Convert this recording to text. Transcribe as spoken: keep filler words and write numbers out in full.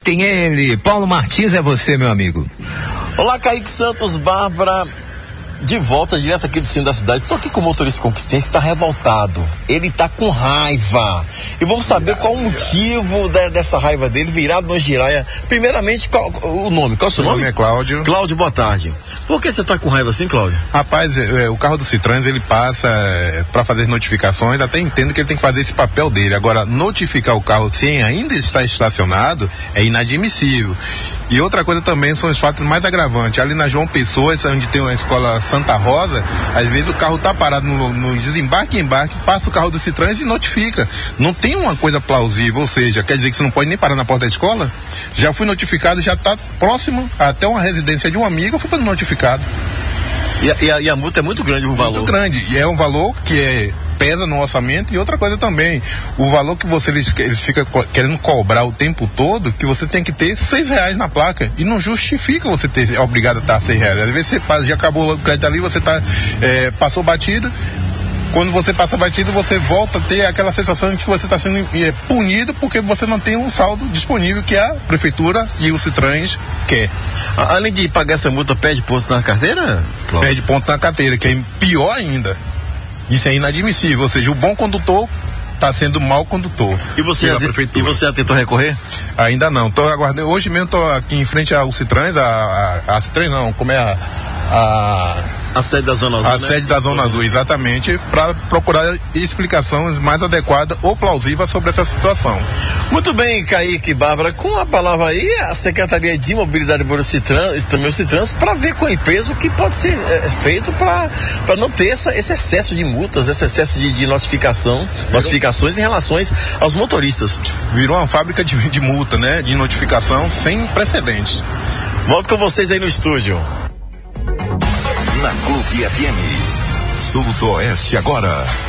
tem ele. Paulo Martins, é você, meu amigo. Olá, Kaique Santos, Bárbara. De volta, direto aqui do centro da cidade. Tô aqui com o motorista conquisteense, está revoltado. Ele tá com raiva. E vamos saber qual o motivo de, dessa raiva dele, virado no Giraia. Primeiramente, qual, o nome? Qual é o seu nome? Meu nome é Cláudio. Cláudio, boa tarde. Por que você tá com raiva assim, Cláudio? Rapaz, é, o carro do Citrans, ele passa é, para fazer notificações, até entendo que ele tem que fazer esse papel dele. Agora, notificar o carro sem ainda estar estacionado é inadmissível. E outra coisa também são os fatos mais agravantes. Ali na João Pessoa, onde tem uma escola Santa Rosa, às vezes o carro tá parado no, no desembarque e embarque, passa o carro do Citrans e notifica. Não tem uma coisa plausível, ou seja, quer dizer que você não pode nem parar na porta da escola? Já fui notificado, já tá próximo até uma residência de um amigo, eu fui para notificado. E a, e, a, e a multa é muito grande o valor? Muito grande, e é um valor que é... pesa no orçamento. E outra coisa também, o valor que você eles, eles ficam co- querendo cobrar o tempo todo, que você tem que ter seis reais na placa, e não justifica você ter é obrigado a estar seis reais. Às vezes você passa, já acabou o crédito ali, você tá, é, passou batido. Quando você passa batido, você volta a ter aquela sensação de que você está sendo é, punido porque você não tem um saldo disponível que a prefeitura e o Citrans quer. Além de pagar essa multa, pede ponto na carteira, Cláudio? Pede ponto na carteira, que é pior ainda. Isso é inadmissível, ou seja, o bom condutor está sendo mau condutor. E você, já, e você já tentou recorrer? Ainda não, tô aguardando. Hoje mesmo estou aqui em frente ao Citrans, a, a, a Citrans não, como é a... a A sede da Zona Azul, A né? sede da Zona Azul, exatamente, para procurar explicações mais adequadas ou plausíveis sobre essa situação. Muito bem, Kaique e Bárbara, com a palavra aí, a Secretaria de Mobilidade do Citrans, também o Citrans, para ver com a empresa o que pode ser é, feito para não ter essa, esse excesso de multas, esse excesso de, de notificação, notificações em relação aos motoristas. Virou uma fábrica de, de multa, né? De notificação sem precedentes. Volto com vocês aí no estúdio. Na Clube F M, Sul do Oeste agora.